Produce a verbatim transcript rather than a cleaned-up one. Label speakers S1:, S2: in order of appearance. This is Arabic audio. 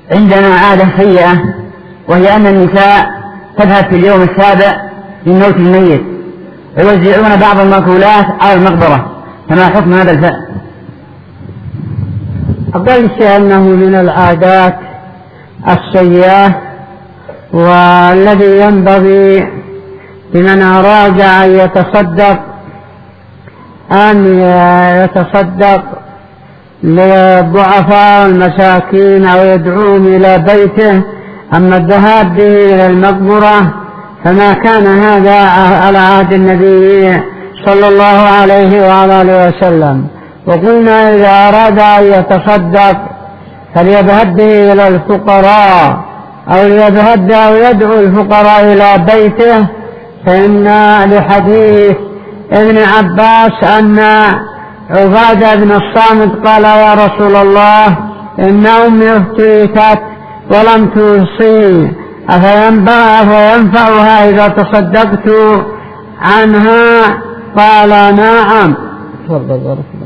S1: عندنا عادة سيئة، وهي أن النساء تذهب في اليوم السابع من موت الميت ويوزعون بعض المأكولات على المقبرة، فما حكم هذا الفعل؟
S2: أقل شيء أنه من العادات السيئة، والذي ينبغي لمن أراد أن يتصدق أن يتصدق للضعفاء والمساكين أو يدعوهم إلى بيته. أما الذهاب به إلى المقبرة فما كان هذا على عهد النبي صلى الله عليه وعلى آله وسلم. وقلنا إذا أراد أن يتصدق فليذهب به إلى الفقراء أو ليذهب أو يدعو الفقراء إلى بيته، فإن لحديث ابن عباس أن عبادة بن الصامت قال يا رسول الله إن أمي افتيتت ولم توصي أفينفعها إذا تصدقت عنها؟ قال نعم.